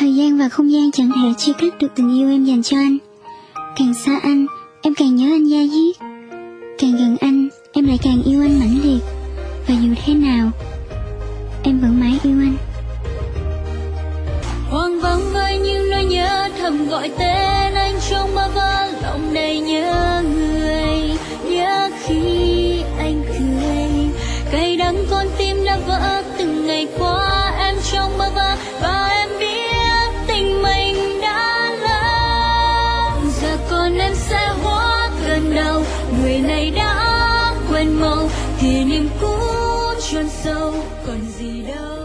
Thời gian và không gian chẳng thể chia cắt được tình yêu em dành cho anh. Càng xa anh, em càng nhớ anh da diết. Càng gần anh, em lại càng yêu anh mãnh liệt. Và dù thế nào, em vẫn mãi yêu anh. Hoang vắng với những nỗi nhớ thầm gọi tên anh trong bơ vơ lòng đầy nhớ người. Nhớ khi anh cười, cay đắng con tim đã vỡ từng ngày qua em trong bơ vơ. Và em biết tình mình đã lỡ. Giờ còn em sẽ hóa cơn đau, người này đã quên mau. Kỷ niệm cũ chôn sâu còn gì đâu.